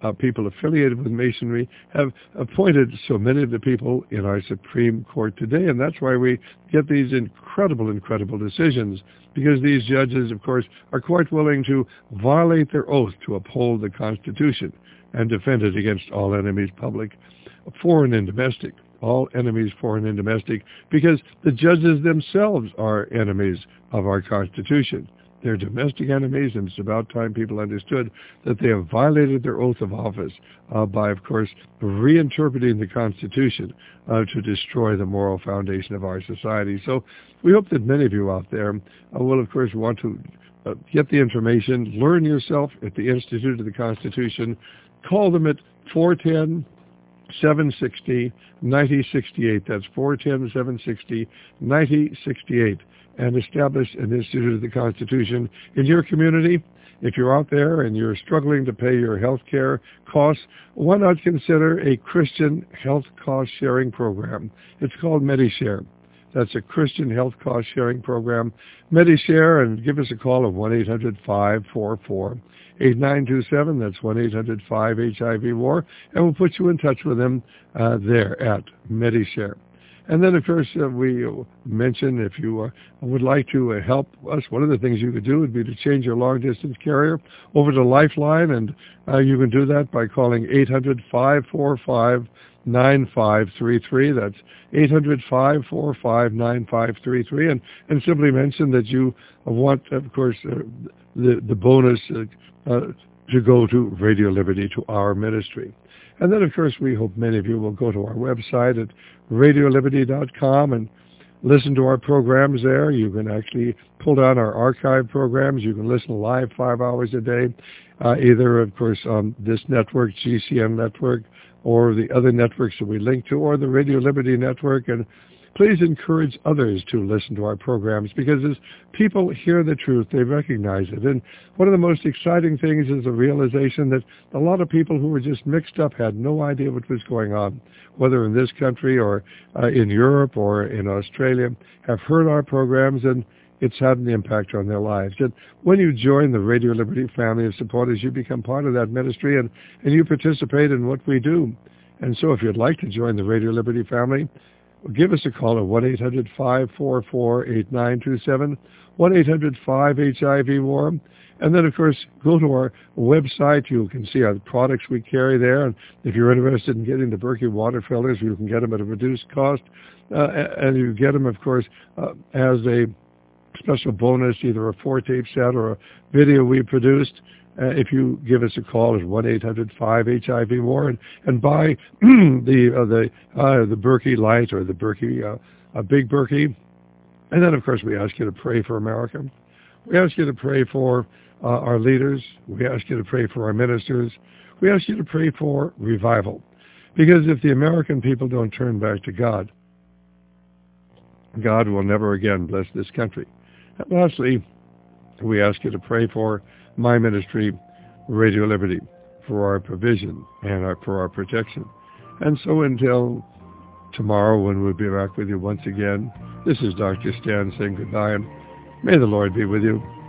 uh, people affiliated with Masonry have appointed so many of the people in our Supreme Court today, and that's why we get these incredible, incredible decisions, because these judges, of course, are quite willing to violate their oath to uphold the Constitution and defend it against all enemies, public, foreign and domestic, all enemies, foreign and domestic, because the judges themselves are enemies of our Constitution. They're domestic enemies, and it's about time people understood that they have violated their oath of office uh, by, of course, reinterpreting the Constitution uh, to destroy the moral foundation of our society. So we hope that many of you out there uh, will, of course, want to uh, get the information, learn yourself at the Institute of the Constitution. Call them at four one zero, seven six zero, nine zero six eight. That's four one zero, seven six zero, nine zero six eight. And establish an Institute of the Constitution in your community. If you're out there and you're struggling to pay your health care costs, why not consider a Christian health cost sharing program? It's called MediShare. That's a Christian health cost sharing program. MediShare, and give us a call at one eight hundred, five four four, eight nine two seven. That's one eight hundred, five H I V war, and we'll put you in touch with them uh, there at MediShare. And then, of course, uh, we mentioned if you uh, would like to uh, help us, one of the things you could do would be to change your long-distance carrier over to Lifeline, and uh, you can do that by calling eight hundred, five four five, nine five three three. That's eight hundred, five four five, nine five three three, and, and simply mention that you want, of course, uh, the, the bonus uh, uh, to go to Radio Liberty, to our ministry. And then, of course, we hope many of you will go to our website at radio liberty dot com and listen to our programs there. You can actually pull down our archive programs. You can listen live five hours a day, uh, either, of course, on this network, G C N network, or the other networks that we link to, or the Radio Liberty network. And please encourage others to listen to our programs, because as people hear the truth, they recognize it. And one of the most exciting things is the realization that a lot of people who were just mixed up had no idea what was going on, whether in this country or uh, in Europe or in Australia, have heard our programs, and it's had an impact on their lives. And when you join the Radio Liberty family of supporters, you become part of that ministry, and, and you participate in what we do. And so if you'd like to join the Radio Liberty family, give us a call at one eight hundred, five four four, eight nine two seven, one eight hundred, five H I V war. And then, of course, go to our website. You can see our products we carry there. And if you're interested in getting the Berkey water filters, you can get them at a reduced cost. Uh, and you get them, of course, uh, as a special bonus, either a four-tape set or a video we produced. Uh, if you give us a call at one eight hundred, five H I V war and, and buy the uh, the uh, the Berkey Light or the Berkey uh, uh, Big Berkey. And then, of course, we ask you to pray for America. We ask you to pray for uh, our leaders. We ask you to pray for our ministers. We ask you to pray for revival. Because if the American people don't turn back to God, God will never again bless this country. And lastly, we ask you to pray for my ministry, Radio Liberty, for our provision and our, for our protection. And so until tomorrow, when we'll be back with you once again, this is Doctor Stan saying goodbye, and may the Lord be with you.